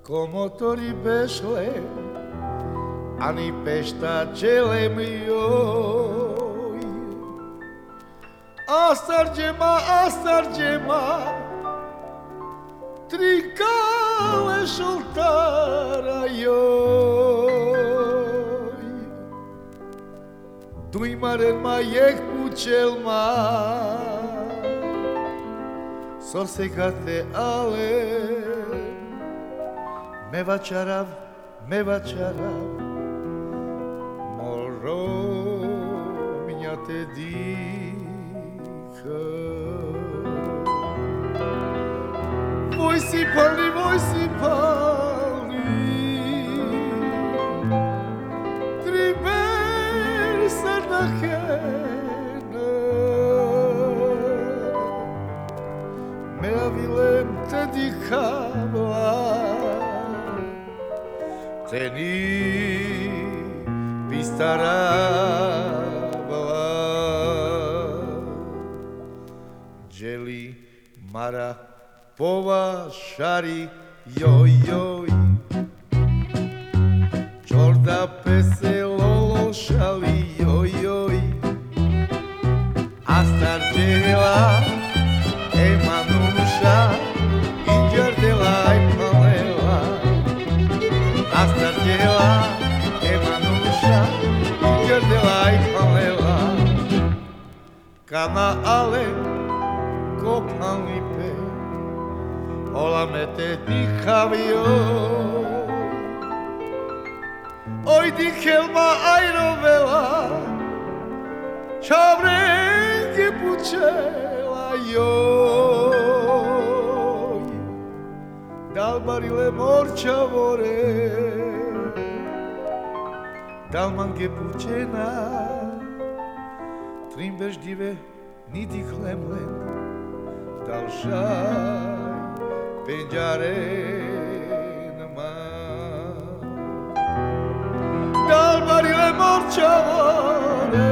Komotori bešle, ani pešta dželem joj. Astarđema, tri kale šoltara joj. Dujmaren ma jek pučelma, sorsekate ale. Meva čarav, moro minja te diha. Voj si pali, tri bersa na hena. Mea vilem te dihavla, Teni pistaravla. Dželi mara pova šari joj joj. Čorda pese lolo šali joj joj. Astar džela emanuša inđar delaj palela. Astar djela, emanuša, inđer delaj palela. Kana ale, kopan lipe, ola me te dihavio. Oj dihelma ajrovela, čavrenge pučela joj. Dalbarile morčavore, dalmange pučena, trimbež dive niti hlemlen, dalšaj penđarenma. Dalbarile morčavore,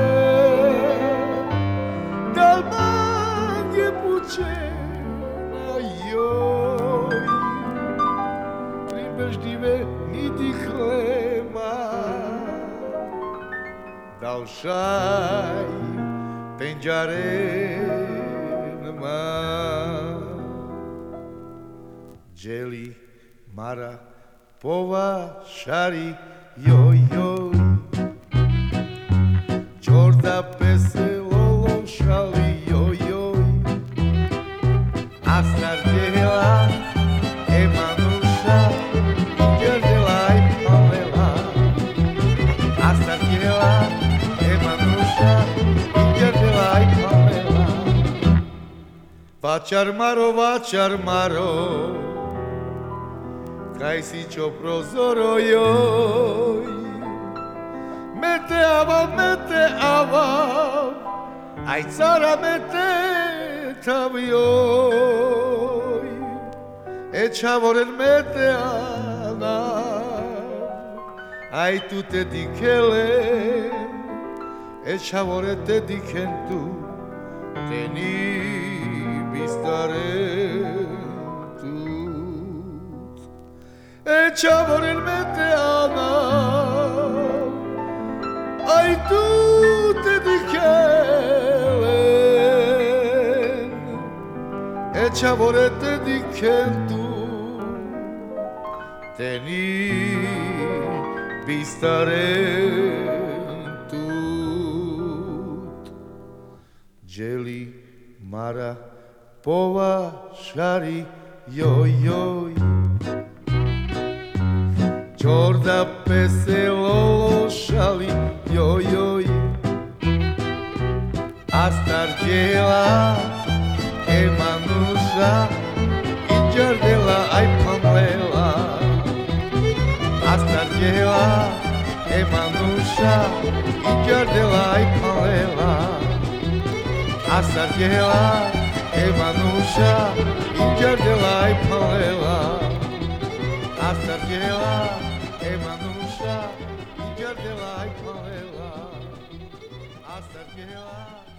dalmange pučena joj. Dive niti hlema, dalšaj penđarenma. Dželi mara pova šari joj joj. Čorda pese lolo šali joj joj. Astar djela emanuša inđer delaj palela. Astar djela emanuša inđer delaj palela. Vačar maro, kaj si čo prozoro joj. Mete avav, aj cara mete tav joj. E čavoren mete anav, aj tu te dikele. E čavore te dikentu, te ni bistarentut. E čavoren mete anav, aj tu te dikele. E čavore te dikentu, te ni bistarentut. Dželi mara pova šari joj joj. Čorda pese lolo šali joj joj. Astar djela emanuša inđar dela aj palela. Astar djela emanuša inđar dela aj palela. Astar djela emanuša inđar dela aj palela. Astar djela emanuša inđar dela aj palela. Astar djela